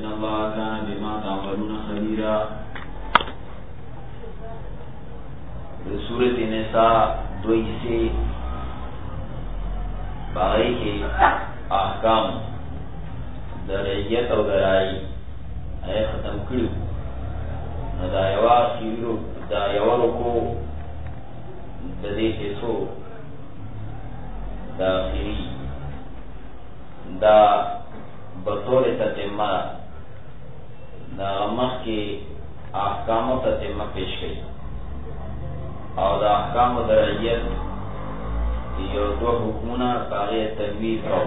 ان الله كان بما تعملون خبيرا. سورۃ النساء 2 سے باقی کے احکام درجیت او درائی اے ختم کړو. دا یوا خیرو دا یورو کو د دې حصو دا خیری دا بطور تتمہ دا مخ کی احکام و تتمہ پیش گئی اور دا احکام و درجیت یو دو حکمونہ باغی تنویر کرو.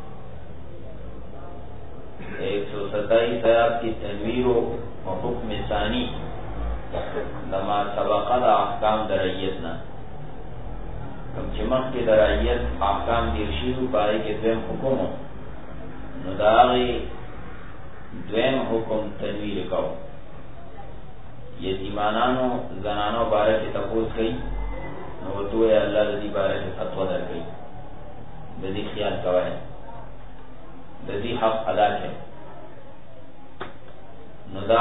127 آیات کی تنویر و حکم ثانی لما سبقہ دا احکام درجیتنا کم چمخ کی درجیت احکام دیرشیدو پارے کے دویم حکم نو داغی دویم حکم تنویر کرو. یتیمانانو زنانو بارے کی تپوس گئی نو تو اللہ لذی بارے کی فتوہ در گئی لذی خیال کوئے لذی حق ادا ہے. نو دا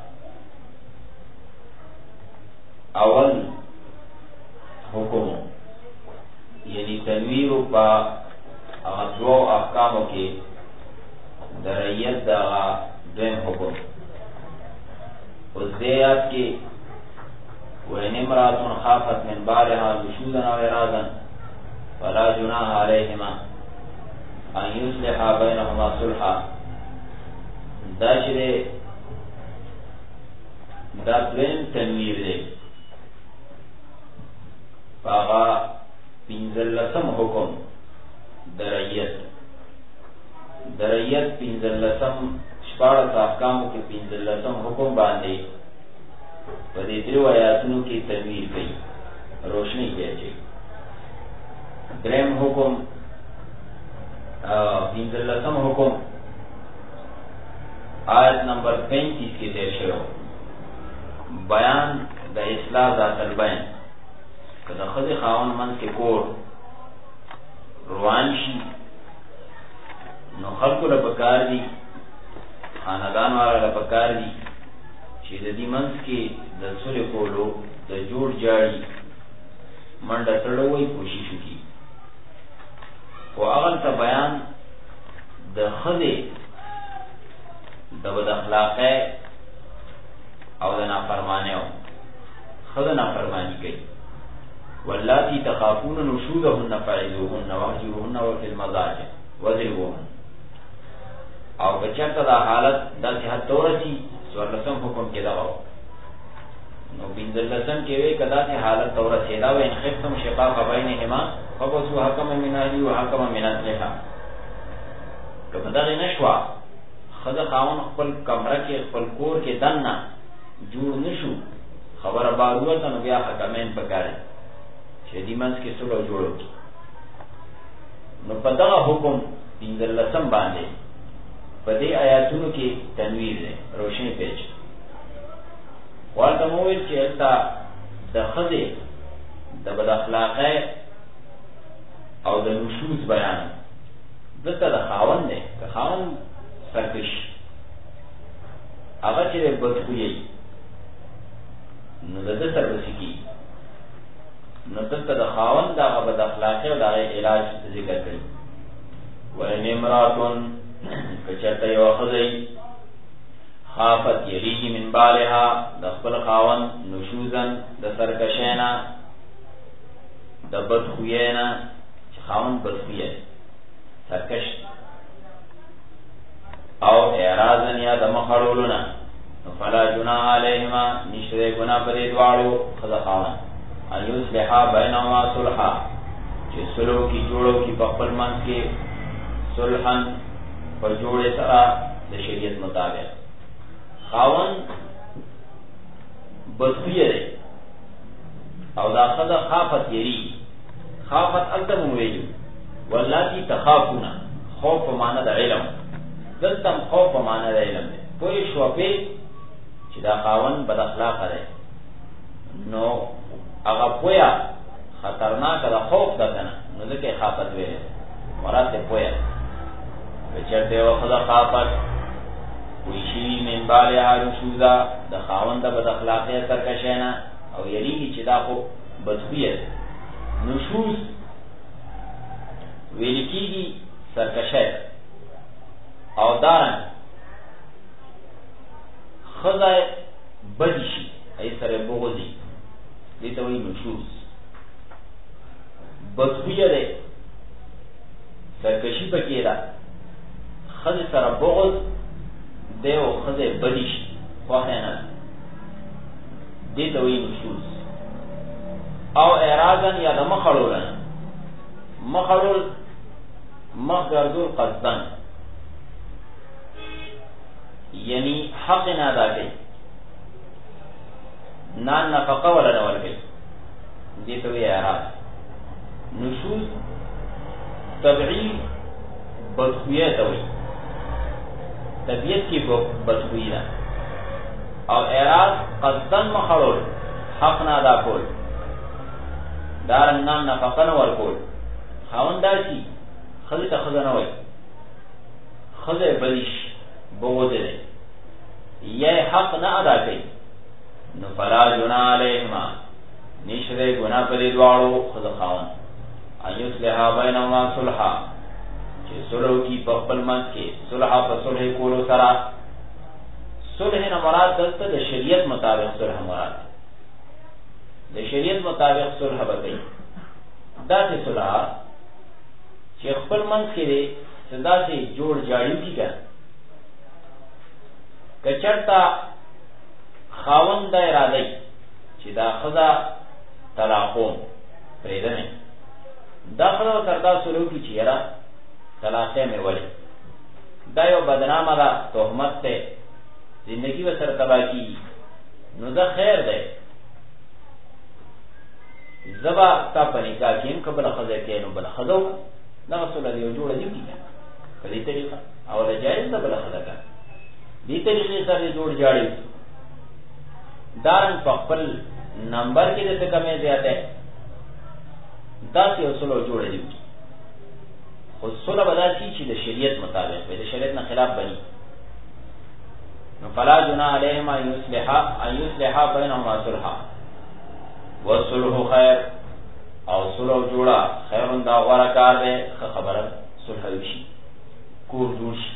اول حکم یعنی تنویر پا اغدو احکامو کے درعیت دا دویم حکم. اس دیات کی وَإِنِ امْرَأَةٌ خَافَتْ مِنْ بَعْلِهَا نُشُوزًا أَوْ إِعْرَاضًا فَلَا جُنَاحَ عَلَيْهِمَا أَنْ يُصْلِحَا بَيْنَهُمَا صُلْحًا. دا شده دا دویم تنویر دے فاغا پینزلسم حکم درعیت درعیت پینزلسم شپارت احکامو کی پینزلسم حکم باندے پدی درو آیاتنو کی تنویر کئی روشنی کیجے. درم حکم پینزلسم حکم آیت نمبر 35 کی تیر شروع بیان دا اصلاح ذات البین که دا خود خاون من کے کور روان شی نو خلقو لپکار دی خاندان والا لپکار دی چی دا دی منس کی دا سل کولو دا جوڑ جاڑی من دا تڑوئی کوششو کی و اغل تا بیان دا خود دا بد اخلاقی او دا نافرمانی ہو خود نافرمانی کئی. واللاتی تخافون نشودهن فعظوهن واهجروهن وفی المضاجع وضربوهن. او بچرتا دا حالت دا صحت تورسی سورلسم حکم کے دغاو نو بینزلسم کے وے کدا سی حالت تورسی دا وین خفتم شقاق بینهما فبسو حکم من اهلی و حکم من اهلها. کم دغی نشوا خد خاون خپل کمرہ کے خپل کور کے دننا جوڑ نشو خبر باروتا نو بیا حکمین پکارے شدی منس کے سلو جوڑو کی نو پدغا حکم پینزلسم باندے پدے آیاتونو کی تنویر دے روشنی پیچ والتا مویل چی ایتا دا خدے دا بد اخلاقے او دا نشوز بیان دتا دا خاون دے کہ خاون سرکش اگر چی دے بدخویی نو دا سر بسکی نو دلتا دا خاون دا بد اخلاقی و دا علاج ذکر کری. وَإِنِ امْرَأَةٌ کچرتا یو خضی خافت یریگی من بالها دا خپل خاون نشوزن دا سرکشینا دا بدخویینا چه خاون بدخویی سرکش او اعراضن یا دا مخارولونا فلا جناح علیہما نشتر گناہ پدی دوارو خدا خاون ان یصلحا بینهما صلحا چه صلح کی جوڑو کی پخپل منز کے صلحن پر جوڑے سرا دا شریعت مطابق. خاون بدخویه دے او دا خدا خافت یری خافت التم ویجو واللاتی تخافونا خوف مانا دا علم دلتم خوف مانا دا علم دے پوئی شوپی چی دا خاون بد اخلاق دے نو اگا پویا خطرناک دا خوف دا کنا نو دکے خافت ویلے مراد دے پویا بچرتے و خدا خافت ویشی من بالها نشوزا د خاوند بد اخلاقی سرکشینا او یریږي چې دا خو بدخویه نشوز ویل کیږي سرکشه او دارن خدای بدی شي ای سره بغضی دې ته وایي نشوز بدخویه ده سرکشی پکې ده خدای سره بغض ده او خدای بدی شي خواه نه دې ته وایي نشوز او اعراضن یا د مخړولن مخړول مخګردول قصدن یعنی حق نه ادا کوي نان نفقه ولا نه ورکوي دې ته وایي اعراض نشوز طبعی بدخویه ته وایي طبیعت کی بدخویی ده او اعراض قصدن مخړول حق نه ادا کول دارنګان نفقه نه ورکول خاوند داسي خزه ته خزه نه وایي خزه بلیش بغض ده یې حق نه ادا کوي نو فلا جناح علیهما نشره گناه په دې دواړو خزه خاوند ایصلحا بینهما صلحا چې صلح کی په خپل منځ کې صلح په صلح کولو سره صلح نه مراد دلته د شریعت مطابق صلح مراد د شریعت مطابق صلح وکړي دا چې صلح چې خپل منځ کې صدا سے جوړ جاړي کیږي کچرتا خاوند اراده چې دا خدا طلاقوم پرېده نه دا خدا کردا سلو کی چیرې طلاقه مې ولې دا یو بدنامه ده تهمت ته زندگی و سر تبا کی نو دا خیر ده زبا تا پنیکا کیم قبل خزه کینو بل خزو دا رسول الله یو جوړه دی کی په دې طریقه او دا جایز ده بل خزه کا دې طریقې سره جوړ جاړي دارن په خپل نمبر کې د څه کمې زیاته دا څه اصول جوړ دي اصول بداسي چې د شریعت مطابق وي د شریعت نه خلاف بني فلا جناح علیهما ان یصلحا بینهما صلحا والصلح خیر او صلح جوړه خیرون دا غوړه کار دی خبره صلح وشي کور جوړ شي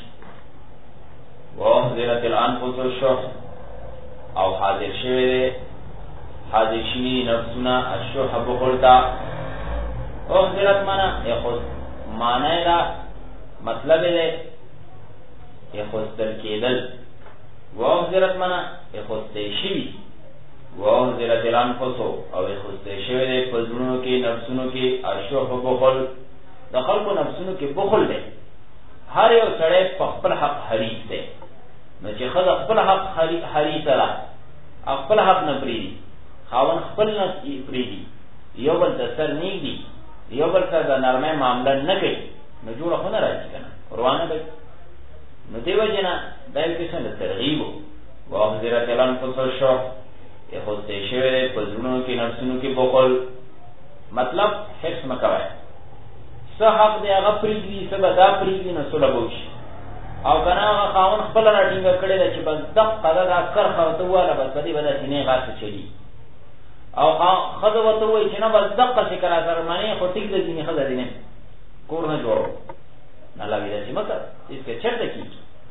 واحذرت الانفس الشح او حاضر شوی حاضر شي نفسنا الشح بخلتا احذرت مانا یخذ معنی را مطلب دی یخذ ترکیدل واحذرت منا اخسته شوی واحذرت الانفس او اخسته شوی دی پزړونو کې نفسونو کې اشوح بخل د خلکو نفسونو کې بخل دی هر یو سړی په خپل حق حریص دی نو چې خدای خپل حق حریص را خپل حق نه پریدي خاون خپل نه پریدي یو بل د سر نیږي یو بل سره د نرمه معاملې نه کوي نو جوړه خو نه راځي کنه روانه ده نو دیو جنا دایو کې څنګه ترغیب واحذرت الانفس الشح اخسته شوی پزړونو کې نفسونو کې بخل مطلب حرص مکوای څه حق دی هغه پریږدي څه به دا پریږدي نو سره بوشي او کنه هغه خاون خپل راټینګ کړی دی چې بس دقه دا کار خاوته واله بس دې بده سینې غاښ چلی او خزه وته وای چې نه بس دقه چې کرا سره معنی خو ټیک دی نه خزه دی نه کور نه جوړو نه لګی دا چې مکه چې چرته کی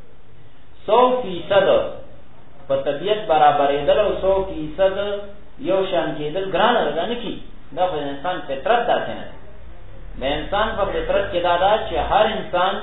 100% په طبیعت برابرېدل او 100% یو شان کېدل ګران نه کی دا په انسان فطرت داسې نه د انسان په فطرت کې دا چې هر انسان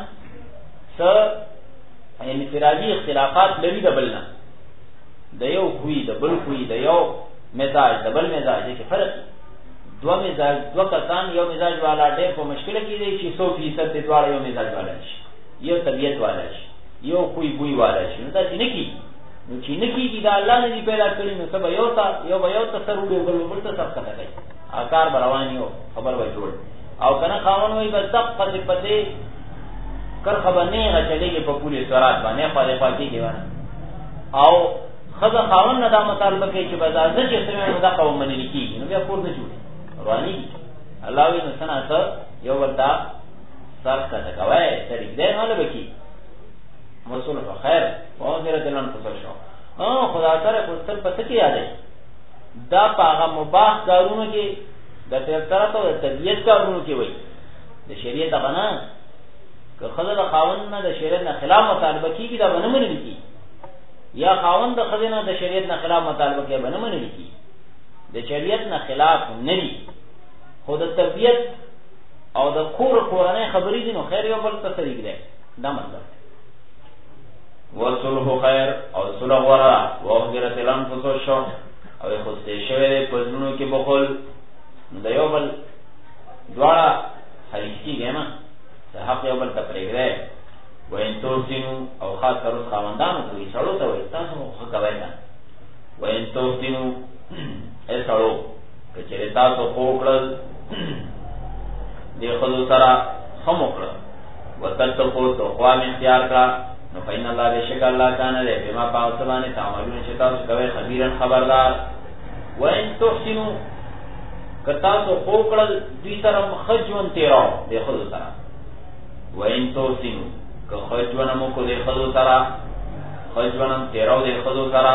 انفرادي اختلافات لري د بل نه د یو خوې د بل خوې د یو مزاج د بل مزاج کې فرق دو مزاج دو کسان یو مزاج والا ډېر په مشکل کې دی چې 100% د دوه یو مزاج والا شي یو طبيعت والا شي یو خوې بوې والا شي نو دا چې نکی نو چې نکی دا الله نه پیدا کړی نو سبا یو تا یو تصرف دی بل ته سب کته کوي اکار بروانیو خبر و جوړ او کنه خاون وای بس دقه پته کر خبر نه چلےږي په پولیس سرات باندې خاله پاکي دیوانه او خزه خاون نه دا مطالبه کوي چې بازار چې سمه دا قوم منل کیږي نو بیا پور نه جوړي رواني الله وی نو سناسه یو وردا سر کته کوي طریق دې نه لبکی موصول خیر او دې کې یادې دا پاغه مباح کارونو کې د فطرت او طبيعت کارونو کې وای د شریعت غنا که خدای د خاوند نه د شریعت نه خلاف مطالبه کیږي دا باندې منل کی یا خاوند د خدای نه د شریعت نه خلاف مطالبه کوي باندې منل کی د شریعت نه خلاف نه دي خو د طبيعت او د کورنۍ خبرې دي نو خیر یو بل ته طریق دی دا مطلب وصلح خیر او صلح ورا وغفرت الانفس الشح او خوسته شوی پزونو کې بخل د یو بل دواړه حریصي ګما د حق یو بل ته پرېږدي وین توسینو او خاص کر خاوندانو کوي سړو ته وي تاسو خو کوي نه وین توسینو ای سړو کچې تاسو خوکړل دی خود سره هم وکړه وتتقو تقوا من اختیار کړه نو فین الله بشک الله کان له بما پاوسبانه تعملون چې تاسو کوي خبيرن خبردار وان تحسنوا کتا تو خوکړل دوی سره خجون تیرو دی خود سره وان تحسنوا که خجونم کو دی خود سره خجونم تیرو دی خود سره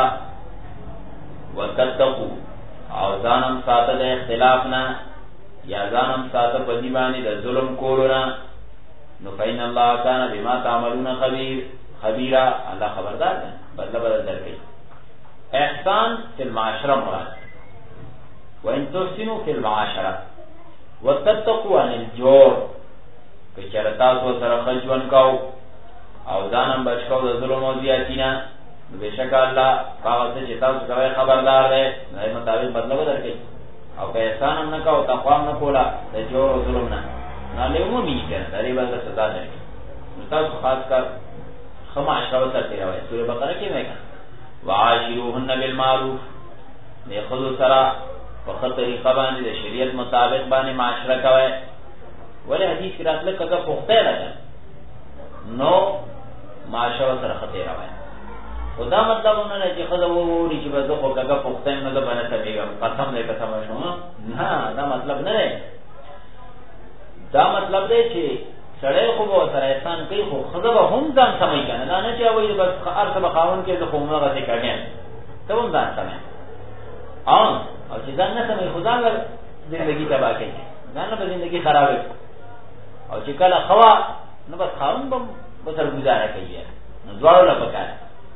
وتتقو او ځانم ساته د اختلاف نه یا ځانم ساته په دی باندې د ظلم کولو نو فین الله کان بما تعملون خبیرا الله خبردار ده بدل درکې احسان فی المعاشره مراد وان تحسنوا فی المعاشره وتتقوا عن الجور که چرتا تو سره خجون کاو او ځانم بچو د ظلم او زیاتینا نو بشک الله هغه چې تاسو کوي خبردار ده نه مطابق بدل درکې او که احسان هم نه کاو تقوا نه کولا د جور او ظلم نه له عمومي کنه دغه بل سزا ده تاسو خاص کر خما اشراو سره راوي سوره بقره کې وایي وعاشروهن بالمعروف نه خذو سرا په طریقه باندې د شریعت مطابق باندې معاشره کوي ولې حدیث کې راځي کله پخته راځي نو معاشره سره خطر راوي خدا مطلب نه چې خدای ووري چې بده خو کله پخته نه ده باندې تبيګم قسم دې قسم شو نه دا مطلب نه دی دا مطلب دی چې سړی خو به سره احسان کوي خو خدای به هم ځان سمای کنه دا نه چې وایي بس هر څه بخاون کې زه خو موږ ته کړم ته هم ځان سمای او چې ځان نه سمای خدا له ژوندۍ تباہ کوي ځان له ژوندۍ خراب او چې کله خوا نو بس خاون به سر گزاره کوي نو دواړو لا پکاره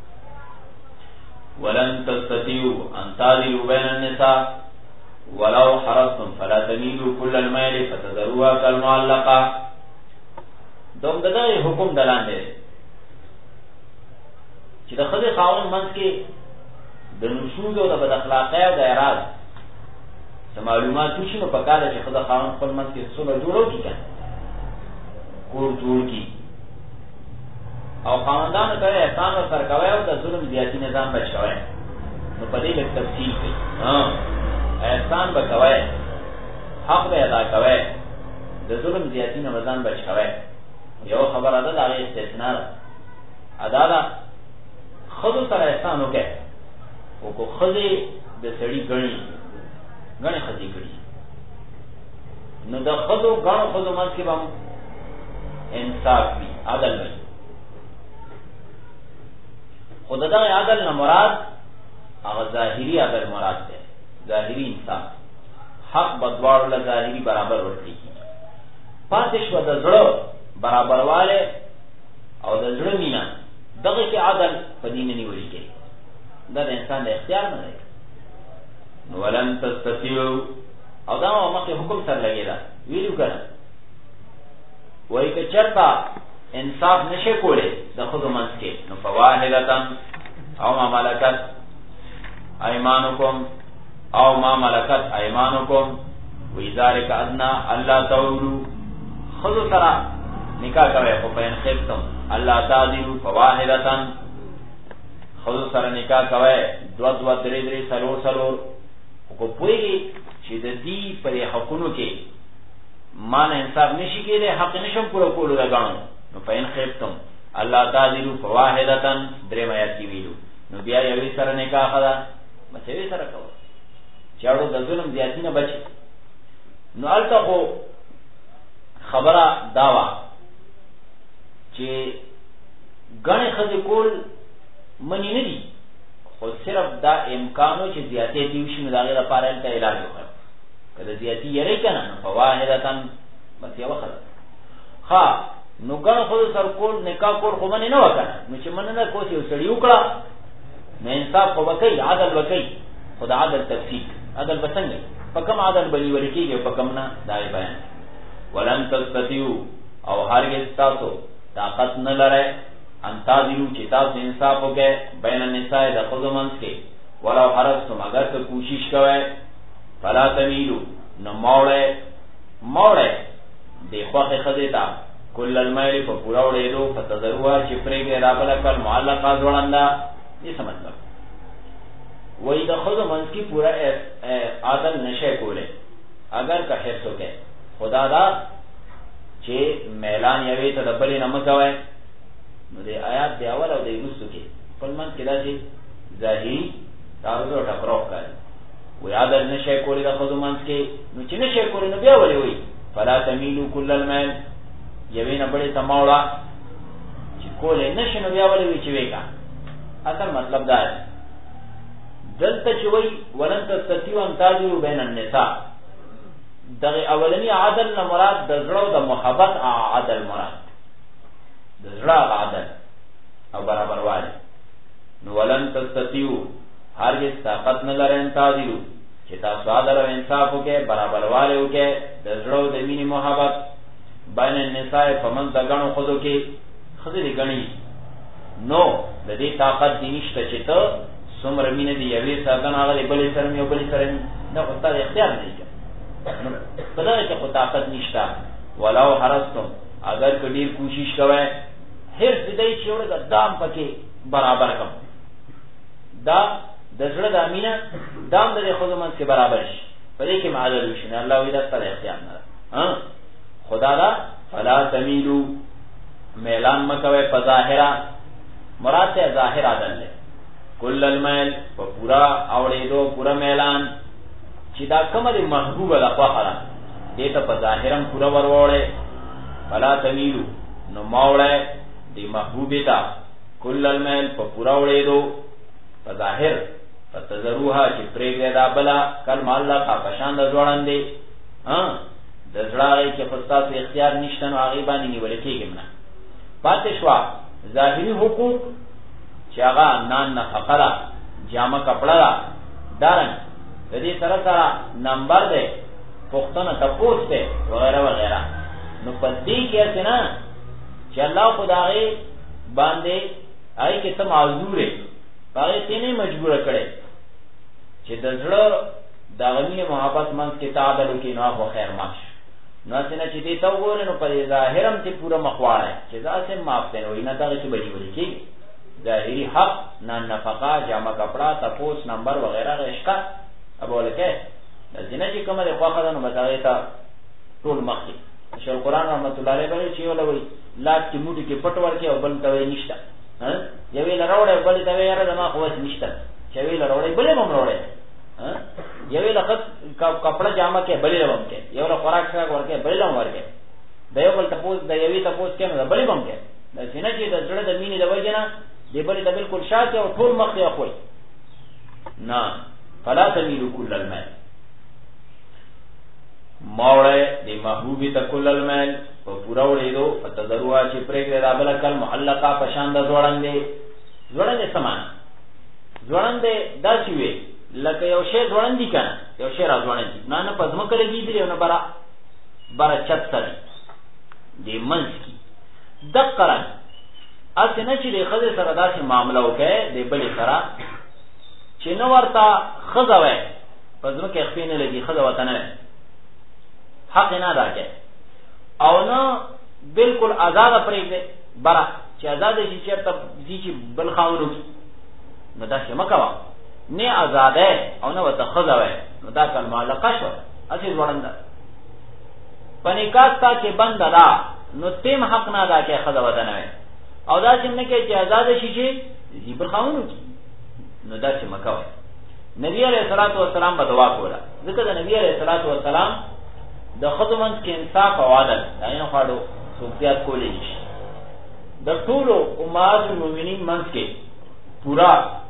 ولن تستطيعوا ان تعدلوا بين النساء ولو حرصتم فلا تميلوا كل الميل فتذروها كالمعلقه دوم دغه حکم دلان دی چې د خدای خاون منځ کې د نشوز او د بد اخلاقۍ او د اعراض معلومات شي نو په کاله چې خدای خاون خپل منځ کې څونه جوړو کیږي کور جوړ کی او خاوندان ته احسان او سرکوي او د ظلم زیاتی نظام بچوي نو په دې کې تفصیل دی احسان بکوي حق به ادا کوي د ظلم زیاتی نه وزن بچوي یو خبر ادا د استثناء ادا دا خود سره احسان وکړي او کو خدي د سړي غني خدي غړي نو د خدو غاڼو خدو مات کې بم انصاف وي عدل وي خدای دا عدل نه مراد هغه ظاهري عدل مراد ده ظاهري انصاف حق بدوار له ظاهري برابر ورته پاتې شو د زړه برابرواله او د زړه مینا دغه کې عدل په دې نه نیول کېږي دا د انسان د اختیار نه دی نو ولن تستطيعوا او دا مخکې حکم سره لګیدا ویلو کړه وای که چرتا انصاف نشه کوله د خود منځ کې نو فواهدتن او ما ملکت ایمانکم او ما ملکت ایمانکم وذالک ادنا الله تعالی خود سره نکاح کوي خو په انخبتم الله تعالی فواهدتن خود سره نکاح کوي دو درې سلور کو پوي چې د دې پر حقونو کې مان انصاف نشي کېده حق نشم پورا کولو لګاو نو پاین خیبتم الله تعالی فواهدتن درې میا کی ویلو نو بیا یوې سره نکاح خدا مچې سره کوو چاړو د ظلم زیاتی نه بچي نو الته خو خبره داوا چې غنه خدي کول منی نه دي خو صرف دا امکانو چې زیاتې دی وشي نو د هغې لپاره هلته علاج وکړه که د زیاتې یری که نه نو فواحدتن بس یوه ښځه ښه نو ګڼو ښځو سره کول نکاح کول خو منې نه وه که نه نو چې منې نه کوس یو سړي وکړه نو انصاف خو به کوي عدل به کوي خو د عدل تفصیل عدل به څنګه په کوم عدل به نیول کېږي او په کوم نه دا یې بیان ولن تستطیعو او هرګز تاسو طاقت نه لرئ ان تعدلو چې تاسو انصاف وکړئ بین النساء د ښځو منځ کې ولو حرصتم اگر که کوشش کوئ فلا تمیلو نو موړئ دې خوښې ښځې ته کل المیل په پوره وړېدو فتذروها چې پرېږدئ را بله کل معلقه ځوړنده دې څه مطلب وایي د ښځو منځ کې پوره عدل نشئ کولی اگر که حرص وکړئ خدا دا چې میلان یوې ته د بلې نه مه کوئ نو د آیات د اول او د وروستو کې خپل منځ کې داسې ظاهري تعارض او ټکراو ښکاري وایي عدل نشئ کولی د ښځو منځ کې نو چې نشئ کولی نو بیا ولې وایي فلا تمیلو کل المیل یوې نه بلې ته مه وړه چې کولی نشي نو بیا ولې وایي چې ویې کا اصل مطلب دا دی دلته چې وایي ولن تستطیعوا ان تعدلوا بین النساء دغه اولنی عدل نه مراد د زړه او د محبت عدل مراد د زړه عدل او برابروالی نو ولن تستطیعوا هرگز طاقت نه لرئ ان تعدلوا چې تاسو عدل او انصاف وکړئ برابروالی وکړئ د زړه او د مینې محبت بین النساء په منځ د ګڼو ښځو کې ښځې دې ګڼي نو د دې طاقت دې نشته چې ته څومره مینه دې یوې سره ګڼه هغه دې بلې سره یو بلې سره دا خو ستا د اختیار نه دی په دغه کې خو طاقت نشته ولو حرصتم اگر که ډېر کوشش کوئ حرص دې دی چې وړه دام پکې برابر کړم دا د زړه دا مینه دام د دې ښځو منځ کې برابر شي په دې کې معادل وشي نه الله وایي دا ستا د اختیار نه ده خدا دا فلا تمیلو میلان مه کوئ په ظاهره مراد ته ظاهر عدل دی کل المیل په پورا اوړېدو پورا میلان چې دا کومه د محبوبه ده خوښه ده دې ته په ظاهرم پوره ور وړئ فلا تمیلو نو مه وړئ دې محبوبې ته کل المیل په پوره وړېدو په ظاهر فتذروها چې پرېږدئ دا بله کالمعلقه په شان د ځوړندې د زړه هغې کې خو ستاسو اختیار نشته نو هغې باندې نیولی کېږم نه پاتې شوه ظاهري حقوق چې هغه نان نفقه ده جامه کپړه ده دارنګ د دې سره سره نمبر دی پوښتنه تپوس دی وغیره وغیره نو په دې کې هسې نه چې الله خو د هغې باندې هغې کې ته معذور یې په هغې ته نه مجبوره کړی چې د زړه د هغه مینې محبت منځ کې ته عدل وکړي نو هغه خیر معاف شي نو هسې نه چې دې ته وګورې نو په دې ظاهر هم ته پوره مخ واړی چې دا هسې هم معاف دی نو وایي نه دغه کې به نیولې کېږي ظاهري حق نان نفقه جامه کپړه تپوس نمبر وغیره هغه شته اب ولکه دلته نه چې کومه د خوښه ده نو به هغې ته ټول مخکې شیخ القرآن رحمت الله علیه وایي چې یوله وایي لاس کې موټي کې پټ ورکړي او بل ته وایي نشته یوې له راوړی او بلې ته وایي یاره زما خو وس نشته چې یوې له راوړی بلې به هم راوړی یوې له کپړه جامه کې بلې له به هم کې یو له خوراک څښاک ورکړې بلې له هم ورکړې د یو بل تپوس د یوې تپوس کې نو د بلې به هم کې داسې نه چې د زړه د مینې د وجې نه د بلې ته بالکل شا کې او ټول مخ یې اخوئ نه فلا تمیلو کل المیل موړی د محبوبې ته کل المیل په پوره وړېدو فتذروها چې پرېږدئ دا بله کالمعلقه په شان د ځوړندې ځوړندې څه معنی ځوړندې داسې وې لکه یو شی ځوړندي که نه یو شی را ځوړندي نه په ځمکه لګېدلي او نه بره چت سره دې منځ کې دقه رنګ هسې نه چې د ښځې سره داسې معامله وکړئ د بلې سره چې نه ورته ښځه وی په ځمکې خپې نه لګي ښځه ورته نه وی حق یې نه ادا کوي او نه بلکل ازاده پرېږدئ بره چې ازاده شي چېرته ځي چې بل خاوند وکړي نو داسې مه کوه نه ازاده او نه ورته ښځه وی نو دا کالمعلقه شوه هسې ځوړنده په نکاح ستا چې بنده ده نو تیم حق نه ادا کوي ښځه ورته نه وی او داسې هم نه کوي چې ازاده شي چې ځي بل خاوند وکړي نو داسې مه کوئ نبي علیه الصلاة والسلام به دعا کوله ځکه د نبي علیه الصلاة والسلام د ښځو منځ کې انصاف او عدل د هغې نه خواړو څوک زیات کولی نشي د ټولو امهات المؤمنین منځ کې پوره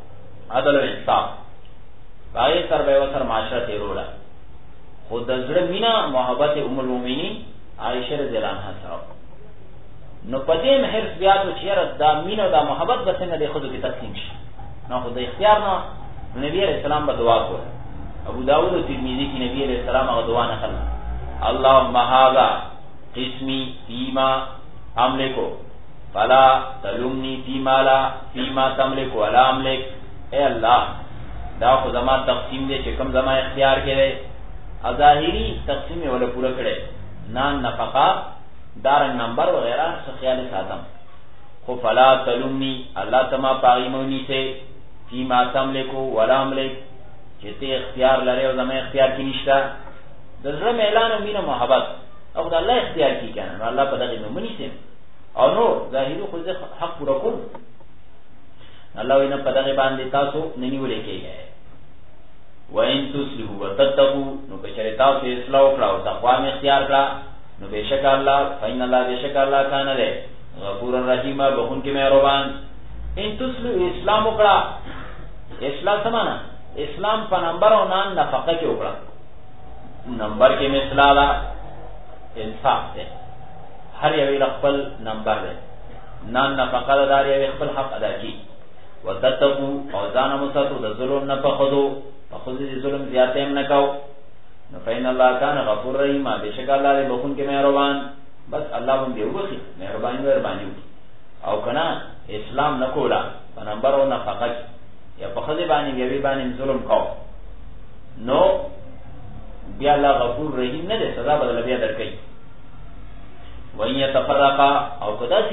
عدل او انصاف باغی سر به وسر معاشره تیرولا خود د زړه مینا محبت ام المؤمنین عائشه رضی الله عنها سره نو پدې مهر زیاتو چې دا مینا دا محبت به څنګه د خود کې تقسیم شي نو خود اختیار نه نبی علیہ السلام به دعا کوله ابو داود او ترمذی کې نبی علیہ السلام هغه دعا نقل اللهم هذا قسمی فيما املکو فلا تلومنی فيما تملک ولا املک اے اللہ دا خو زما تقسیم دے چې کوم زما اختیار کړي ظاهری تقسیم ولا پورا کړي نان نفقه دار نمبر وغیرہ څه خیال ساتم خو فلا تلومنی الله تما پاغیمونی سے فيما تملک ولا املک چې ته اختیار لري او زما اختیار کې نشته د زړه اعلان او مینه محبت او د الله اختیار کې کنه الله په دغه مونږ سي او نو ظاهري خو حق پورا کول الله وینا په دغه باندې تاسو ننیولې کېږي وَإِن تُصْلِحُوا وَتَتَّقُوا نو بشری تاسو اصلاح وکړه او تقوا می اختیار کړه نو بشک الله فإن الله بشک الله کان له غفور رحیم بخون کې مهربان ان تُصْلِحُوا اسلام وکړه اسلام سمانا اسلام په نمبر او نان نفقه کې وکړه نمبر کې مثالا انصاف ده هر یو خپل نمبر ده نان نفقه دار یو خپل حق ادا کی وتتقوا او ځان مساتو د ظلم نه پخدو خود دې ظلم زیاته هم نه کاو نو فین الله کان غفور رحیم بشک الله دې بخون کې مهربان بس الله باندې وبخي مهرباني او کنا اسلام نکولا په نمبر او نفقه یا په خدای باندې یوی باندې ظلم کاو نو بیا الله غفور رحیم نه دې سزا بدل بیا درکې وان يتفرقا او کدا شي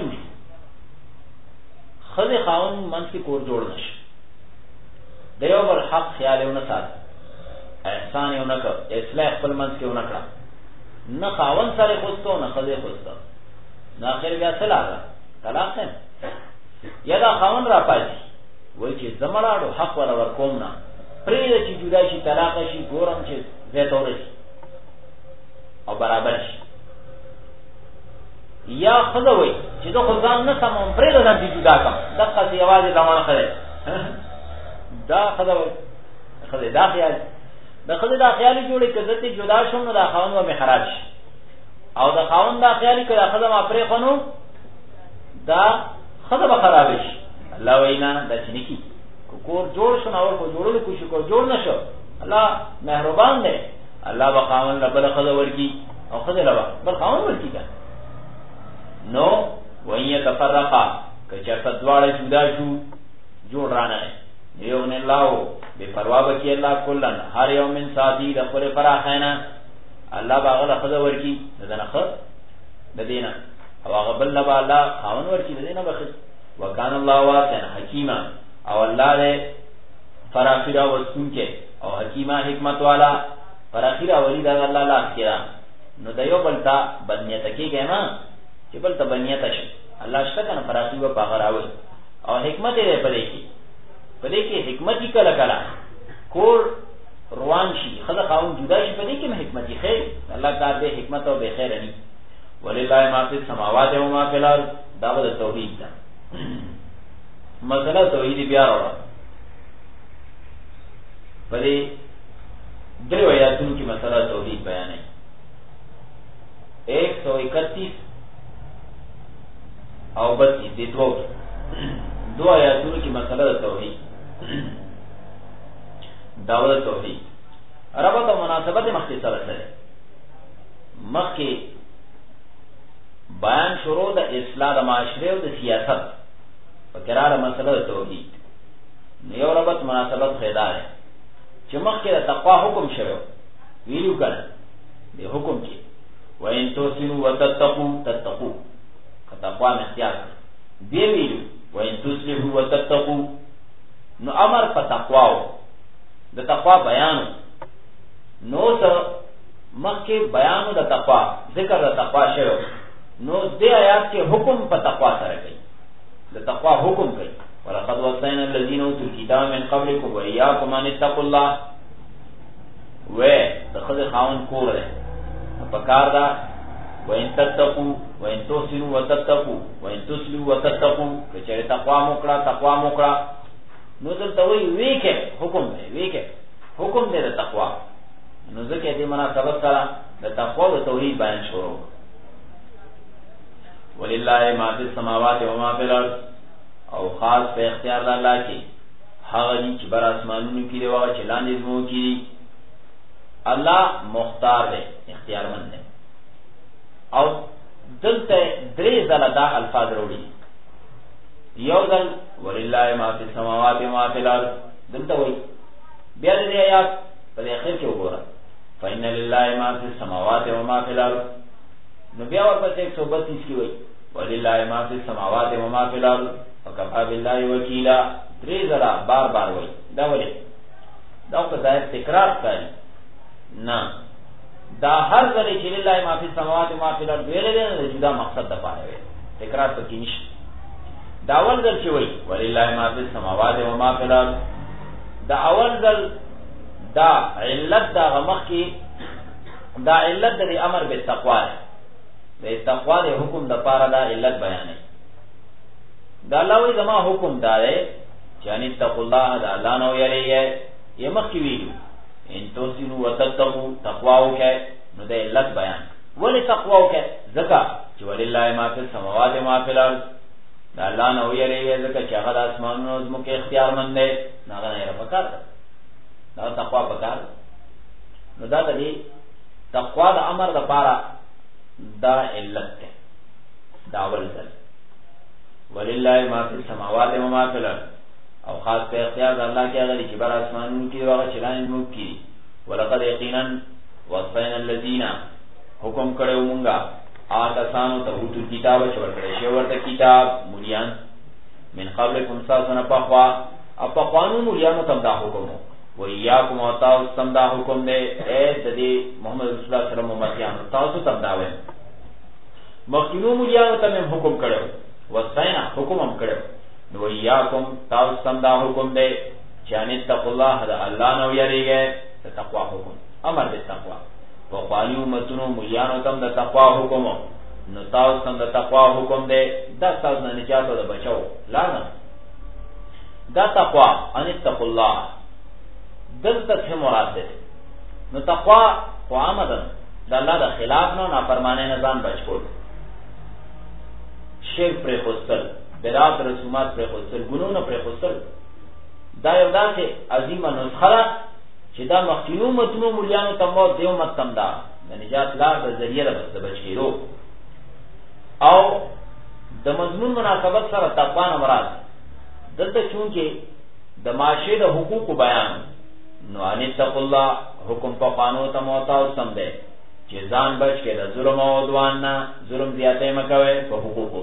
خدای خاون منځ کې کور جوړ نشي دیو بر حق خیال یو نه سات احسان یو نه کړ اصلاح خپل منځ کې ونه کړ نه خاون سره خوستو نه خدای خوستو نه اخر بیا سلاله طلاق نه یا دا خاون را پاتې وای چې زمړاړو حق ولا ور کوم نه پرې چې جدا شي طلاق شي ګورم چې زه تور شي او برابر شي یا خدای چې دا خدان نه سمون پرې دا چې جدا کم دغه سی आवाज روان خره دا خدای دا خیال دا خدای دا خیالي جوړي کړه چې جدا شوم نو دا خاون و محراج او دا خاون دا خیالي کړه خدای ما پرې خونو دا خدای به خراب شي الله وینا دا چې نکی کور جوړ شو نو کو جوړول کوشش کو جوړ نشو الله مهربان دی الله به خاون رب خدای ورکی او خدای لبا بل خاون ورکی کا نو وایي تفرقا کچا تدواړه جدا شو جوړ رانه دیو نه لاو بے پروا بکی الله کلن هر یوم من سادی د پر فراخینا الله باغله خدای ورکی دنه خ د دینه او هغه بل نه الله خاون ورکی د دینه بخ وکان الله واسع حکیما او الله دې فراخیرا ورسونکه او حکیما حکمت والا فراخیرا ولی د الله لا کړه نو دیو بلتا بدنیت کېږي ما چې بلتا بدنیت شي الله شته فراخی و باغراوي او حکمت دې پدې کې پدې کې حکمت کله کله کور روان شي خدای خاون جدا شي پدې کې حکمت خیر الله تعالی دې حکمت او به خیر ني ولله ما فی السماوات و ما فی الارض دا د توحید ده مسله توحید بیا راوړه پدې درو آیاتونو کې مسله توحید بیان ہے 131 او 32 دې دو آیاتونو کې مسله توحید داوود توحید ربط او مناسبت مختصر سره مخکې بیان شروع د اصلاح د معاشره او د سیاست په قرار مسله توحید یو ربط مناسبت خیدار چې مخکې د تقوا حکم شوی ویلو کړه د حکم کې وان توسنوا وتتقوا تتقوا تقوا اختیار دی ویلو وان تصلحوا وتتقوا نو امر په تقوا د تقوا بیان نو سره مکه بیان د تقوا ذکر د تقوا شوی نو دې آیات کې حکم په تقوا سره کوي د تقوا حکم کوي ولقد وصينا الذين اوتوا الكتاب من قبلكم واياكم ان اتقوا الله و تخذ خاون کور ده په کار دا وان تتقوا وان تحسنوا وتتقوا وان تصلحوا وتتقوا کچې تقوا موکړه نو دلته وی ویکه حکم دی ویکه حکم دی د تقوا نو ځکه دې مناسبت سره د تقوا او توحید بیان شروع ولله ما فی السماوات و ما فی الارض او خاص په اختیار د الله کې هغه دي چې بر اسمانونو کې دی او چې لاندې زمو کې الله مختار دی اختیارمند دی او دلته درې ځله دا الفاظ وروړي یو ځل ولله ما فی السماوات و ما فی الارض دلته وایي بیا دې آیات په اخر کې وګوره فإن لله ما فی السماوات و ما فی الارض نو بیا ورپسې 132 کې وایي ولله ما فی السماوات و ما فی الارض وکفى بالله وکیلا درې ځله بار بار وایي دا ولې دا په ځای تکرار کوي نه دا هر ځل چې لله ما فی السماوات و ما فی الارض ویل دي نه جدا مقصد د پاره وي تکرار پکې نشته دا اول ځل چې وایي ولله ما فی السماوات و ما فی الارض دا اول ځل دا علت دا غمخ کې دا علت د امر بالتقوا د تقوا د حکم د پاره دا علت بیان دا الله وی زما حکم دا دی چې ان تقوا الله دا الله نو یریږي یمخ کې ویلو ان توسینو وتتقوا تقوا وکي نو د علت بیان ولی تقوا وکي ځکه چې ولله ما فی السماوات و ما فی الارض دا الله نو یریږي ځکه چې هغه د اسمانونو زموږ اختیار مند دی هغه نه پکار دا تقوا پکار نو دا د تقوا د امر د پاره دا علت ده دا اول ځل ولله ما فی السماوات و ما فی الارض او خاص په اختیار د الله کې هغه چې بر اسمانونو کې هغه چلان مو کې ولقد یقینا وصینا الذین حکم کړو مونږه آتاسانو ته وټو کتاب ورکړی شی ورته کتاب مولیان من قبلکم ساسن پخوا اپا قانون مولیانو تم دا حکم و ایاکم او تاسو تم دا حکم دی اے د دې محمد رسول الله صلی الله علیه وسلم امتیانو تاسو تم دا وایي مخکینو مولیانو ته حکم کړو وصینا حکم هم کړو نو ایاکم تاسو تم دا حکم دی چې ان تقوا الله دا الله نو یریږي د تقوا حکم امر د تقوا په قانون متونو مولیانو تم د تقوا حکم نو تاسو تم د تقوا حکم دی دا تاسو نه نجات او بچاو لانا دا تقوا ان تقوا الله دلته څه مراد ده نو تقوا قامدن د الله د خلاف نه نافرمانی نه ځان بچ کول شرک پر خوستل بدعت رسومات پر خوستل ګناونه پر خوستل دا یو داسې عظیمه نسخه چې دا مخکینو متونو مولیانو ته مو دیو متم دا د نجات لار د ذریعہ د بچ کېدو او د مضمون مناسبت سره تقوا نه مراد دلته چونکه د معاشره د حقوق بیان نو ان تقوا الله حکم په قانون ته موتا سم ده چې ځان بچ کې د ظلم او عدوان نه ظلم زیاتې مکوي په حقوقو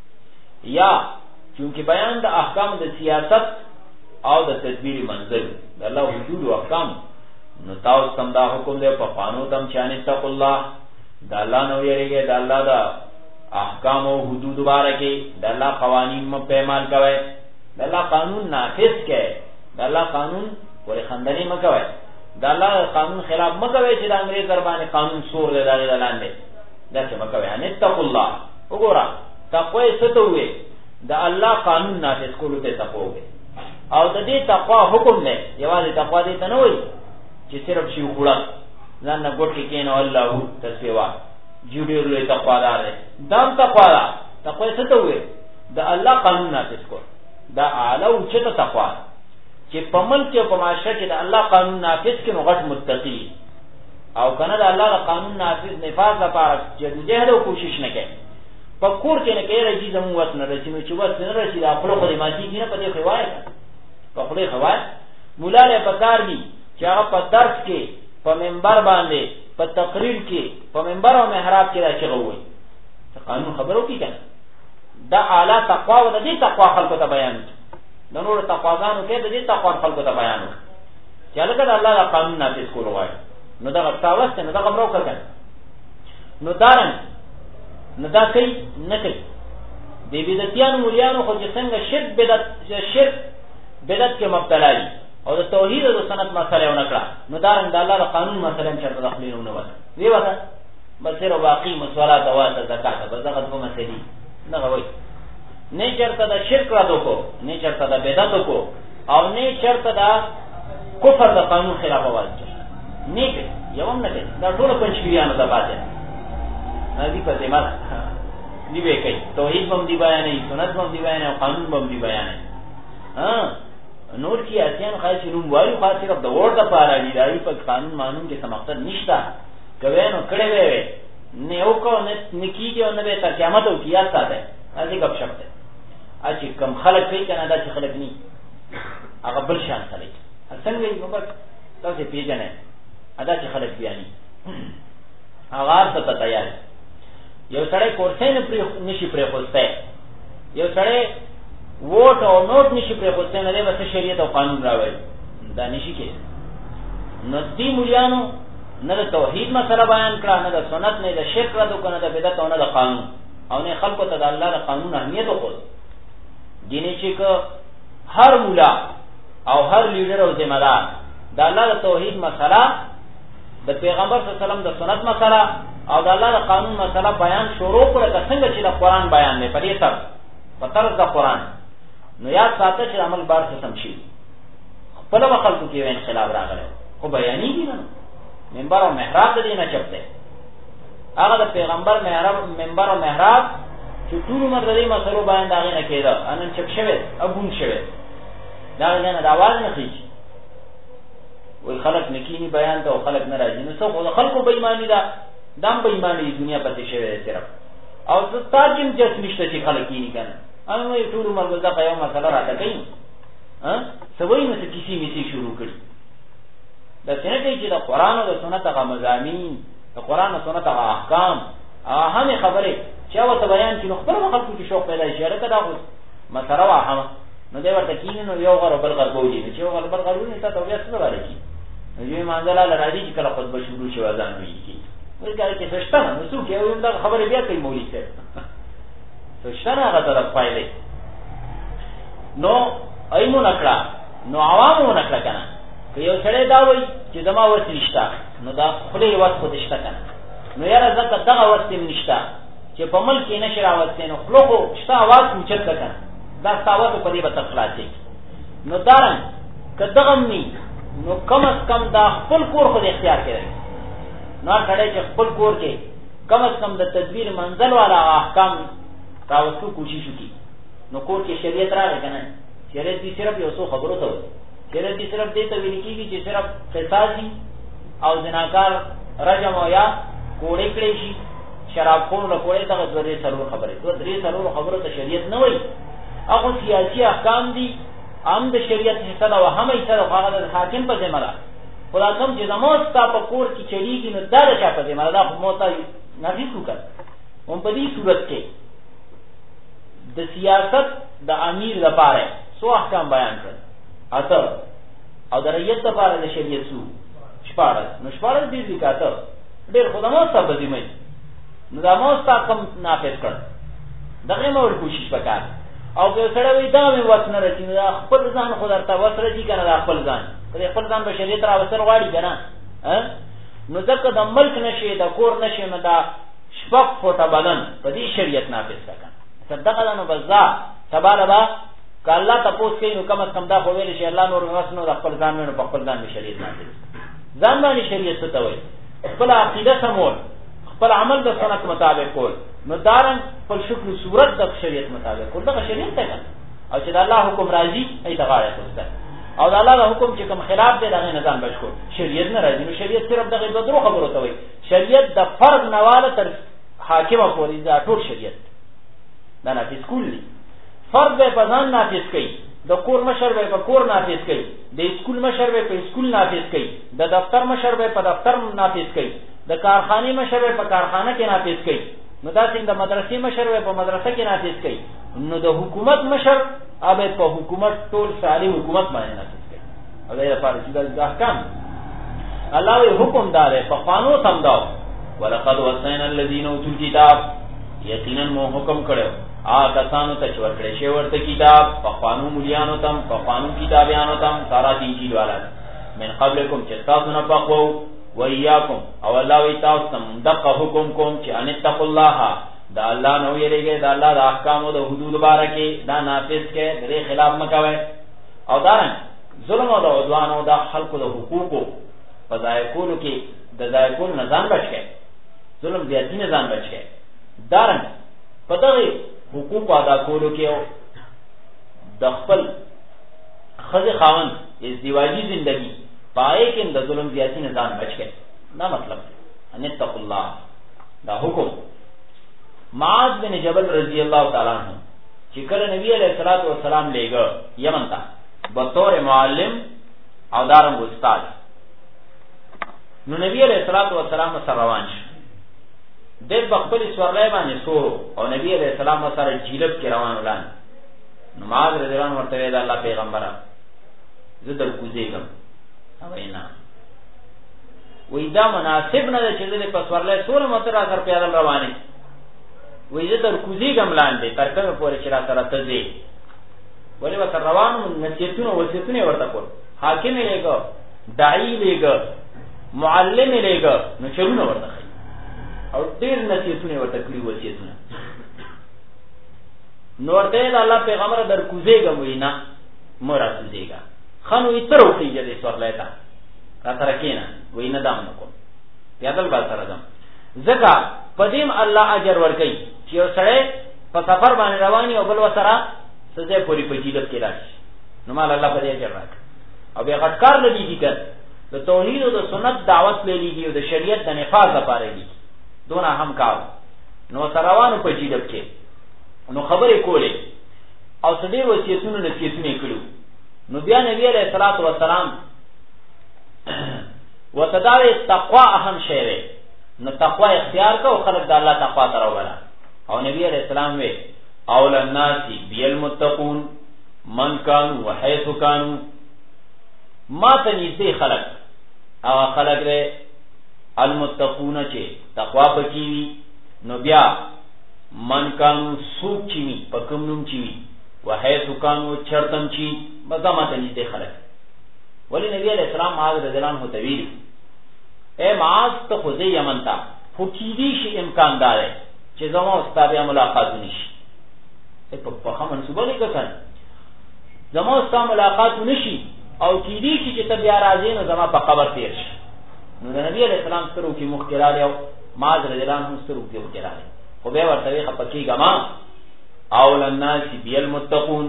یا چونکه بیان د احکام د سیاست او د تدبیر منزل د الله حدود او احکام نو تاسو سم دا حکم دی په قانون تم چې ان تقوا الله د الله نو یریږي د الله د احکام او حدود مبارکي د الله قوانین م پیمال کوي د الله قانون نافذ کړي د الله قانون ورې خندنی مکوي د الله قانون خلاف مکوي چې د انګريز در باندې قانون سور دی دغه لاندې دا څه مکوي ان تقوا الله وګوره تقوا څه ته وي د الله قانون نافذ کولو ته تقوا وي او د دې تقوا حکم نه یوازې تقوا دې ته نه وي چې صرف شی وکړه ځان نه ګټ کې کینو الله تسبیح وا جوړې له تقوا دار دام تقوا دا تقوا څه ته وي د الله قانون نافذ کول دا اعلی او چته تقوا چې په ملک او په معاشره کې د الله قانون نافذ کړي غټ متقی او کنه د الله قانون نافذ نفاذ لپاره جدوجہد او کوشش نه کوي په کور کې نه کوي رجی زمو وس نه رسي نو چې وس نه رسي دا خپل خو دې ماشي نه په دې خوای په خپل خوای مولا له پکار دي چې هغه په درس کې په منبر باندې په تقریر کې په منبر او محراب کې راځي وي قانون خبرو کې کنه دا اعلی تقوا او د دې تقوا خلکو ته بیان د نور تقواګانو کې د دې تقوا خلکو ته بیان چې هغه د الله د قانون نافذ کول غواړي نو دا غواړي نه دا خبرو کړل نو دارن نو دا کوي نه کوي د بدعتيان مولیانو خو څنګه شرک بدعت کې مبتلا دي او د توحید او سنت مسله ونه کړه نو دارن د الله د قانون مسله چرته داخليونه وته وی وته بسره واقعي مسوالات او زکات به دغه کومه مسلې نه غوي نه چرته د شرک را دوکو نه چرته د بدعت کو او نه چرته دا کفر د قانون خلاف واجب نه کوي یو نه کوي دا ټول پنځپیرانو ته پاتې ندی په دې مال دی به کوي توحید هم دی بیانې سنت هم دی بیانې او قانون هم دی بیانې نور کی اسیان خاص نوم وایو خاص صرف د ورډ لپاره دی دای په قانون مانون کې څه مقصد نشته کوي نو کړه وې نه یو کو نه نکیږي او نه به تر قیامت او کیا ساته اځي غب شپته اچي کم خلک کوي کنه دا چې خلک ني هغه بل شان خلک څنګه یې موږ تاسو پیژنې ادا چې خلک بیانې هغه څه ته تیار یو سړی کورسې نه پرې نشي پرې خوسته یو سړی ووټ او نوٹ نشي پرې خوسته نه دی بس شریعت او قانون راوړي دا نشي کې نو دې مليانو نه د توحید مسله بیان کړه نه د سنت نه د شرک را دوه نه د بدعت او نه د قانون او نه خلکو ته د الله د قانون اهمیت وکړ دیني چې هر مولا او هر لیډر او ذمہ دار د الله د توحید مسله د پیغمبر صلی الله علیه وسلم د سنت مسله او د الله د قانون مسله بیان شروع کړه څنګه چې د قران بیان نه پدې تر په طرز د قران نو یاد ساته چې عمل بار څه سم شي خپل خلکو کې انقلاب راغلی خو بیانې دي نه منبر او محراب دې نه چپته هغه د پیغمبر منبر او محراب چې ټول عمر دې مسلو بیان داغه نه کېده انن چپ شوه ابون شوه دا نه د आवाज نه کیږي وای خلک نکینی بیان ته او خلک ناراضي نو څو خلکو بې ایمانی دا دم بې ایمانی دنیا پاتې شوه صرف او ستاجم جس نشته چې خلک یې نه کنه انو یې ټول عمر وځه قیام مسله راته کوي سوي نو کسی میسي شروع کړي دا څنګه چې د قران او د سنت هغه مضامین د قران او سنت هغه احکام هغه خبره چې او ته بیان کړي خپل خلکو کې شوق پیدا شي راته دا مسله واه نو دی ورته کینې نو یو غره بل غره بوجي چې یو غره بل غره نه ته بیا څه راځي نو یې مانځلا لراځي چې کله خطبه شروع شي اذان وایي وی کار کې سشتنه نو څوک یو دا خبره بیا کوي مولوی ته سشتنه هغه طرف پایله نو ایمو نکړه نو عوامو نکړه کنه که یو سړی دا وایي چې زما وسه نشته نو دا خپل وس خو دشته کنه نو یاره زکه دغه وسه نشته چې په ملک کې نشي راوځي نو خلکو شته आवाज اوچت کنه دا تاوته په دې به خلاصي نو دارن کدغم ني نو کم از کم دا خپل کور خو اختیار کړي نو کړه چې خپل کور کې کم از کم د تدبیر منزل والا احکام راوستو کوشش وکړي نو کور کې شریعت راغی کنه شریعت دې صرف یو څو خبرو ته وایي شریعت دې صرف دې ته ویل کېږي چې صرف قصاصي او زناکار رجم او یا کوړې کړې شي شراب خور له کوړې ته غوړې سرور خبره دوه درې سرور خبره ته شریعت نه وایي هغه سیاسي احکام دي عام د شریعت حصہ او هم حصہ هغه د حاکم په ذمہ ده خدای کوم چې زموږ تا په کور کې چلیږي نو دا د چا په ذمہ ده خو موته نافذ وکړ هم په دې صورت کې د سیاست د امیر لپاره سو احکام بیان کړ اته او د رعیت لپاره د شریعت سو شپاره نو شپاره دې ذکاته ډېر خدامو صاحب دې مې نو دا مو تاسو نافذ کړ دغه مور کوشش وکړ او که سره وي دا مې وڅ نه رچې دا خپل ځان خو درته وسره دي کنه دا خپل ځان کله خپل ځان به شریعت را وسر غواړي کنه نو ځکه د ملک نشي د کور نشي نو دا شپږ فوټه بدن په دې شریعت نافذ کړه صدقه نو بزا تبارک با ک الله تاسو کې نو کم از کم دا خو ویل شي الله نور وسنو د خپل ځان نو په خپل ځان شریعت نافذ ځان باندې شریعت څه ته وایي خپل عقیده سمول خپل عمل د سنت مطابق کول نو دارن پر شکل صورت د شریعت مطابق کول دا شریعت ته او چې د الله حکم راځي ای تغاړه کوسته او د الله د حکم چې کوم خلاف دی دغه نظام بشکو شریعت نه راځي نو شریعت صرف دغه دوه خبرو ته وایي شریعت د فرض نواله تر حاکم پورې دا ټول شریعت دا نافذ کړي فرض به پزان نافذ کړي د کور مشر به په کور نافذ کړي د اسکول مشر به په اسکول نافذ کړي د دفتر مشر به په دفتر نافذ کړي د کارخانه مشر به په کارخانه کې نافذ کړي نو دا څنګه د مدرسې مشر به په مدرسه کې نافذ کړي نو د حکومت مشر اوبه په حکومت ټول ساري حکومت باندې نافذ کړي او دا لپاره چې د احکام الله یې حکم دار په قانون سمداو ولقد وصينا الذين اوتوا الكتاب یقینا مو حکم کړو کسانو ته چې ورکړی شی ورته کتاب په قانون مليانو تم په قانون کتابیانو تم سارا انجیل والا من قبلکم چې تاسو نه پخو ویاکم او الله وی تاسو تم دغه حکم کوم چې ان اتقوا الله دا الله نو یریږي دا الله د احکام او د حدود بارکه دا نافذ کې دغه خلاف مکوي او دارن ظلم او د عدوان او د خلقو د حقوقو په ځای کولو کې د ځای کول نه ځان بچ کړي، ظلم زیاتی نه ځان بچ کړي. دارن په دغه حقوق ادا کولو کې او د خپل خځه خاوند ازدواجی زندگی پائے کې د ظلم زیاتی نه ځان بچ کړي. دا مطلب ان اتق الله دا حکم. معاذ بن جبل رضی اللہ تعالی عنہ چې کله نبی علیہ الصلوۃ والسلام لېګو یمن ته بطور معلم او دارم استاد، نو نبی علیہ الصلوۃ والسلام سره روان شو. د خپل سورلای باندې سورو او نبی علیہ السلام سره جیلب کې روان ولان. نو معاذ رضی اللہ عنہ ورته د الله پیغمبره زه در کوزیږم. اوینا وې دا مناسب نه ده چې د پسورلای سور متر سره پیادل روانه وې زه در کوزیږم لاندې تر کومه پورې چې را سره تځي ولې وته روانو نصیحتونه ورته کول. حاکم لېګو، داعی لېګو، معلم لېګو، نو چلونه ورته او ډېر نصیحتونه ورته کړی وصیتونه. نو ورته د الله پیغمبر در کوزیږم وینا مورا کوزیږه خانو یتر وخیږي د سورلای ته را سره کینا وینا دام نکو پیادل با سره دم زکه پدیم الله اجر ورکي چې سره په سفر باندې رواني او بل وسره سزا پوری پجیلت کې راشي. نو مال الله په دې اجر راک او بیا غټکار لدی دي کړ د توحید او د سنت دعوت لېږي او د شریعت د نفاذ لپاره لېږي دونه هم کار. نو سره روانو پجیلت کې نو خبرې کولې او څډیر وصیتونه نصیحتونه کړو. نو بیا نبی علیہ الصلوۃ والسلام وتداوی تقوا اهم شی دی. نو تقوا اختیار کو خلق د الله تقوا تر ولا او نبی علیہ السلام وی اول الناس بالمتقون من كانوا وحيث كانوا ما تنیزی خلق او خلق دے المتقون چه تقوا پکیوی. نو بیا من كانوا سوق چیوی پکمنم چیوی وحيث كانوا چرتم چی مزا ما تنیزی خلق. ولی نبی علیہ السلام معاذ رضی اللہ عنہ تویلی اے معاذ تو خوزی یمن تا فکیدی شی امکان داره چه زمان استابیا ملاقاتو نشی پخوا منصوبه لی کسن زمان استا ملاقاتو نشی او کیدی شی چه تبیا رازین و زمان پا قبر تیر شی. نو دا نبی علیہ السلام سترو کی مخترالی او معاذ رضی اللہ عنہ سترو کی مخترالی خوبه ورطوی خپکی گما اول الناس بیل متقون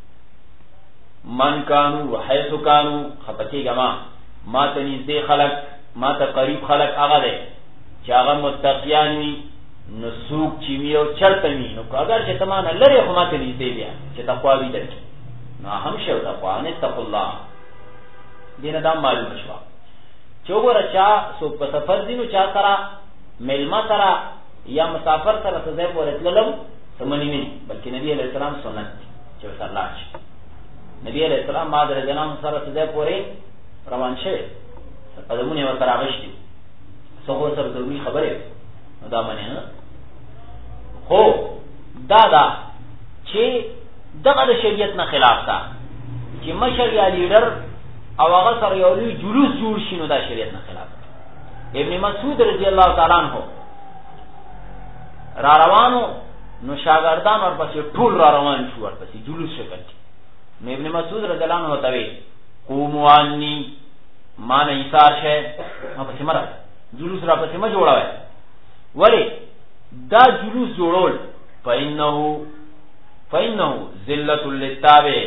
من کانو وحیث کانو خپکی گما ما تنیزده خلق ما تا قریب خلق آغا دے چه آغا متقیانوی نسوک چیوی او چرتمی نو اگر چه تمانا لره خو ما تنیزده بیا چه تقوی در کی نو هم شو تقوی نتق اللہ دین دام معلوم شوا چو گورا چا سو پسفر دینو چا سرا ملما سرا یا مسافر سرا سزای پورت للم سمنی منی بلکہ نبی علیہ السلام سنت چو سر لاش نبی علیہ السلام مادر جنام سرا سزای پوری روان شوی قدمونه ورته راغشتي څنګه سره ضروري خبره دا باندې نه خو دا چې دغه د شریعت نه خلاف ده چې مشر یا لیډر او هغه سره یو لوی جلوس جوړ شي نو دا شریعت نه خلاف ده. ابن مسعود رضی الله تعالی عنہ را روانو نو شاګردان ورپسې ټول را روان شو ورپسې جلوس شکل. نو ابن مسعود رضی الله عنہ ته وی قوموا عني ما نه ایثار شه ما پسې مرا جلوس را پسې ما جوړاوه ولی دا جلوس جوړول فإنه ذلة للتابع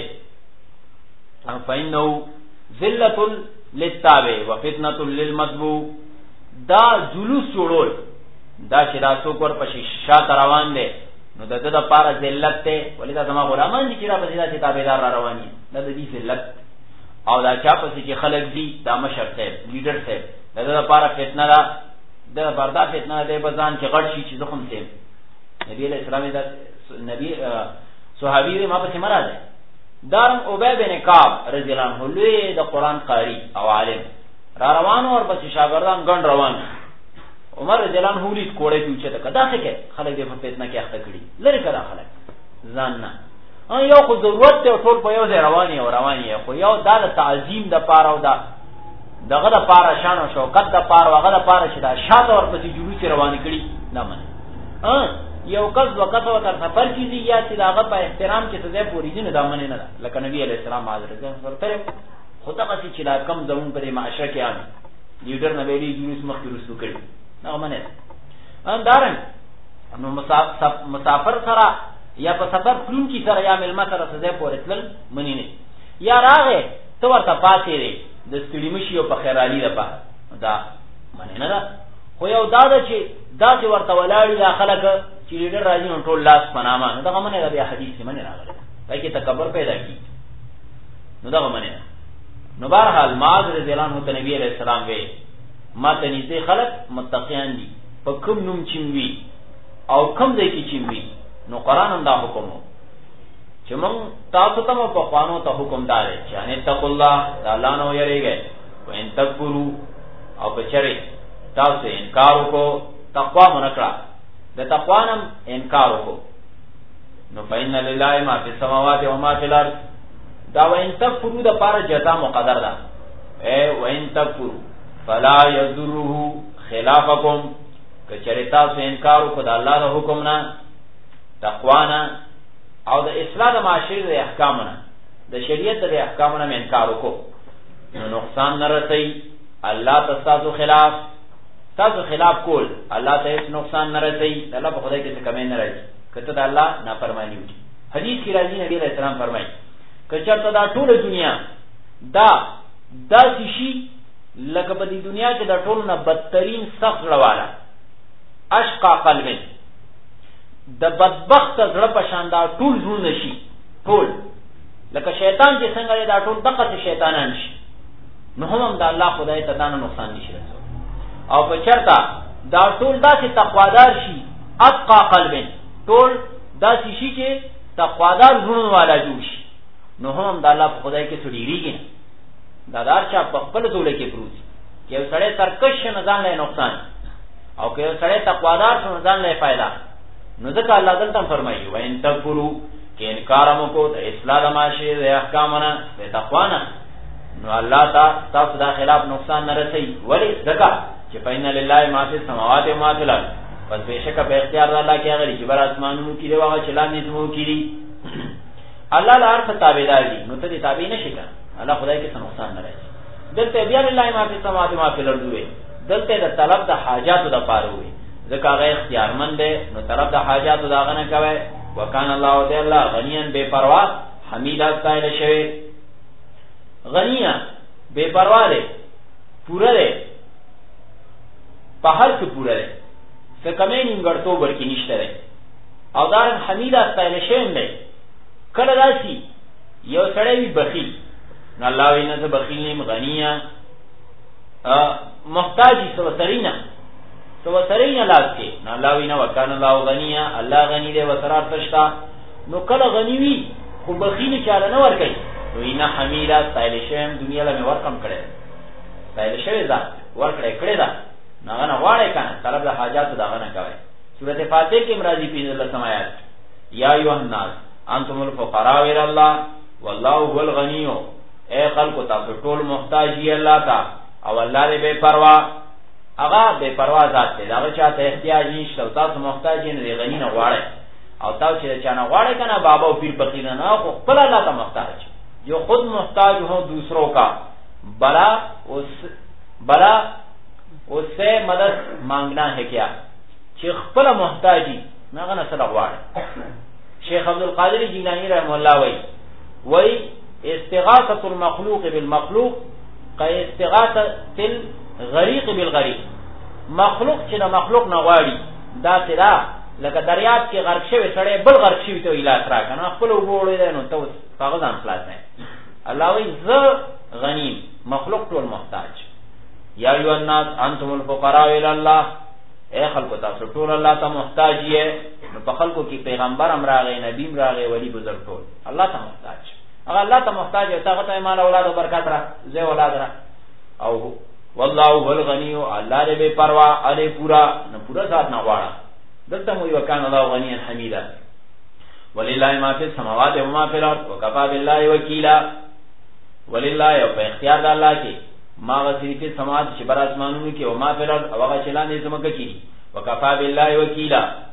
وفتنة للمتبوع. دا جلوس جوړول دا چې دا څوک ور پسې شاته روان دي نو د دې لپاره ذلت ته ولی دا زما غلامان دي چې را پسې دا چې تابعدار را رواني دا د دې ذلت او دا چا پسې چې خلق دي دا مشر صاحب لیډر صاحب دا لپاره فتنه ده د بردا فتنه ده بزان چې غړ شي چې زخم سي. نبی علیہ السلام دا نبی صحابي ما پسې مراد دارم ابی بن کعب رضی الله عنه لوی د قران قاری او عالم را روانو اور پسې شاګردان ګڼ روان. عمر رضی الله عنه لید کوړې پیوچه ده کدا څه کې خلک دې په فتنه کې اخته کړي لری کړه خلک ځان نه یو خو ضرورت ته ټول په یو ځای رواني خو یو دا د تعظیم د پاره او دغه د پاره شان او شوکت د پاره هغه د پاره چې دا شاته ورپسې جلوس رواني کړي نه من یو کس وقت او تر سفر کیږي یا چې داغه په احترام کې څه ځای پوری دي نه دا منه نه لکه نبی علیہ السلام حضرت ورته خدا قصې چې لا کم زمون په معاشره کې ان لیډر نه ویلي جلوس مخ رسو کړي نه منه ان دارن نو مسافر سره یا په سفر پلون کی سره یا ملما سره څه ځای پورې تل منی نه یا راغې تو ورته پاتې لري د ستړي مشي او په خیرالي ده دا منه نه خو یو دا چې دا چې ورته ولاړی دا خلک چې لیډر راځي نو ټول لاس پنامه نو دا منه دا حدیث کې منه راغلی دا کې تکبر پیدا کی نو دا منه نو بهرحال معاذ رضی الله عنه ته نبی علیہ السلام وی ما ته نږدې خلک متقیان دي په کوم نوم چینوي او کوم ځای کې چینوي نو قران هم دا حکم چې مونږ تاسو ته په قانون ته حکم دار چې ان تقوا الله د الله نو یریږي او ان تکفروا او بچره تاسو انکار وکړو تقوا منکړه د تقوا نم انکار وکړو نو فإن لله ما فی السماوات و ما فی الارض دا وان تکفروا د پاره جزاء مقدر ده وان تکفروا فلا یضره خلافکم کچره تاسو انکار وکړو د الله د حکم نه تقوا نه او د اصلاح د معاشري د احکامونه د شریعت د احکامونه انکار وکړو نو نقصان نه رسي الله تاسو خلاف کول الله ته هیڅ نقصان نه رسي الله په خدای کې څه کمی نه راځي کته د الله نافرمانی وکړي حدیث کې راځي نبی علیہ السلام فرمایي کچرته دا ټول دنیا دا شي لکه په دې دنیا کې د ټول نه بدترین سخت لواله اشقا قلب د بدبخت زړه په شاندار ټول زړه نشي ټول لکه شیطان چې څنګه دا ټول دغه شیطانان شي نو هم د الله خدای ته دانه نقصان نشي رسول او په چرته دا ټول داسې تقوادار شي اتقا قلب ټول داسې شي چې تقوادار زړه والا جوړ شي نو هم د الله خدای کې سړيږي دا دار چې په خپل ډول کې پروت کې یو سړی سرکش نه ځان له نقصان او کې یو سړی تقوادار نه ځان له फायदा نو ځکه الله دلته فرمایي وان تکفروا کې انکار مو کو د اصلاح ماشي د احکامونه د تقوا نه نو الله تاسو دا خلاف نقصان نه رسي ولی ځکه چې پاین لله ما فی السماوات و ما فی الارض پس بهشکه په اختیار د الله کې هغه چې بر اسمانونو کې دی واغه چلان نظمو کې دی الله لار ته تابعدار دي نو ته دې تابع نشي کنه الله خدای کې نقصان نه راځي دلته بیا لله ما فی السماوات و ما فی الارض وي دلته د طلب د حاجات د پاره وي ځکه هغه اختیارمند دی نو طلب د حاجات داغه نه کوي وکانه الله تعالی غنیان بے پروا حمید استایل شوی غنیه بے پروا دی پورا دی په هر څه پورا دی څه کمې نیمګړتوب ورکی نشته دی او دارن حمید استایل شوی دی کله راشي یو سړی وي بخیل نو الله وینه ته بخیل نیم غنیه محتاجی سوسرینا لاس کې نو الله وینه وکانه الله غنیه الله غنی دی وسرار تشتا نو کله غنی وي خو بخیل چاله نه ور کوي نو اینا حمیدا استایل شوی دنیا له ورکم کړي استایل شوی ځا ور کړی دا نه واړی کنه طلب د حاجات داغه نه کوي سورته فاتحه کې مرادی په سمایات یا ایها الناس انتم الفقراء الى الله والله هو الغنی اے خلق تاسو ټول محتاج یې الله تا او الله دې بے پروا هغه بے پروا ذات دی دا چاته احتیاج نشته تاسو محتاج نه غنی نه غواړي او تاسو چې چانه غواړي کنه بابا او پیر فقیر نه خو خپل الله ته محتاج جو خود محتاج ہو دوسروں کا بلا اس سے مدد مانگنا ہے کیا چې خپل محتاجی نه غنه سره غواړي شیخ عبد القادر جیلانی رحم الله وی استغاثه المخلوق بالمخلوق كاستغاثه الغريق بالغريق مخلوق چې د مخلوق نه غواړي دا تیرا لکه دریاب کې غرق شوی سړی بل غرق شوی ته علاج راکنه خپل وګورې نو ته هغه ځان خلاص نه الله وی ز غنی مخلوق ټول محتاج یا ایو الناس انتم الفقراء الى الله اے خلق تاسو ټول الله ته محتاج یې نو په خلقو کې پیغمبر هم راغی نبی هم راغی ولی بزرګ ټول الله ته محتاج هغه الله ته محتاج او هغه ته مال اولاد او برکات را زه اولاد را او والله هو الغنی الله دې بے پروا علي پورا نه پورا ذات نه واړه دلته مو یو کان الله غنی حمیدا ولله ما فی السماوات و ما فی الارض وکفى بالله وکیلا ولله او په اختیار د الله کې ما غسی په سماوات چې بر اسمانونو کې او ما فی الارض او هغه چلان دې زمکه کې وکفى بالله وکیلا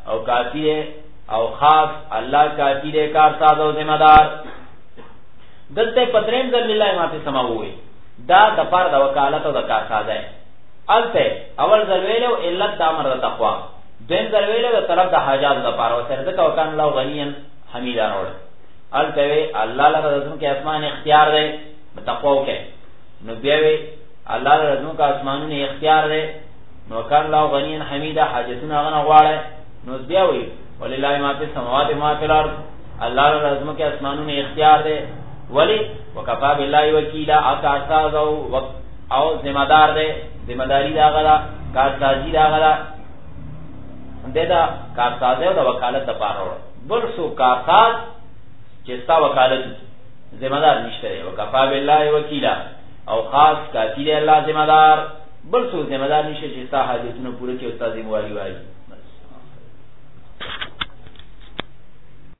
او کافی دی او خاص الله کافی دی کارساز او ذمہ دار. دلته پدریم ذل لله ما فی سماوی دا د پر د وکالت او د کارساز دی. الته اول ذل ویلو علت د امر د تقوا، دین ذل ویلو د طرف د حاجات د پاره او سر د وکان الله غنیان حمیدان اور. الته وی الله لره رسول کې اسمان اختیار دی تقوا وکي، نو بیا وی الله لره رسول کې اسمانونه اختیار دی، نو کان الله غنیان حمیدا حاجتونه غنه غواړي، نو بیا وی ولله ما فی السماوات ما فی الارض، الله لره رسول کې اسمانونه اختیار دی. ولی وکفا بالله وکیلا اکاساز او ذمہ دار دے، ذمہ داری دا غلا کارسازی دا غلا دا کارساز او دا وکالت دا پاره بل سو کارساز چستا وکالت ذمہ دار نشته. وکفا بالله وکیلا او خاص کافی دی الله ذمہ دار، بل سو ذمہ دار نشته چستا حاجتونو پوره کې استاد ذمہ واری وایي.